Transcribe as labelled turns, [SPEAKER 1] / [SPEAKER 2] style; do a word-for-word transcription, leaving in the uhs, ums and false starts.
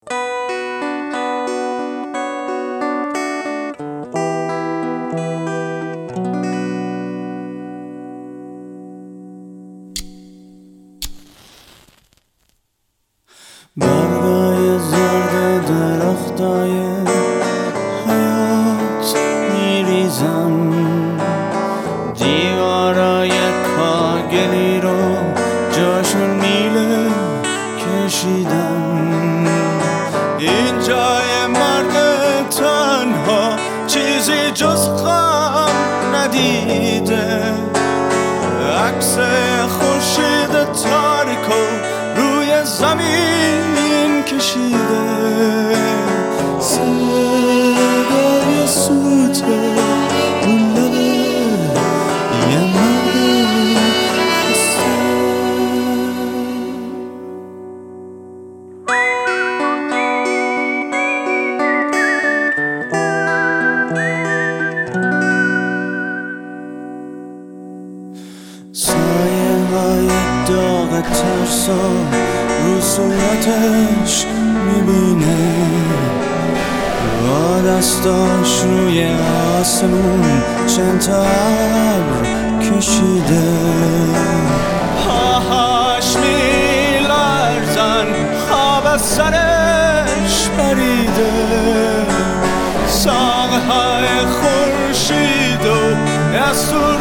[SPEAKER 1] برگای زرد درختای حیات میریزم، دیوارای کاگلی رو جاشون میله کشیدم. این جای مرگ تنها چیزی جز غم ندیده، عکس خورشید تاریکو روی زمین کشیده. صدای سوت اون لبه یه مرد خسته. سایه های داغ ترسا رو صورتش میبینه، با دستاش روی آسمون چند تا ابر کشیده. پاهاش میلرزن، خواب از سرش پریده. ساقه های خورشید و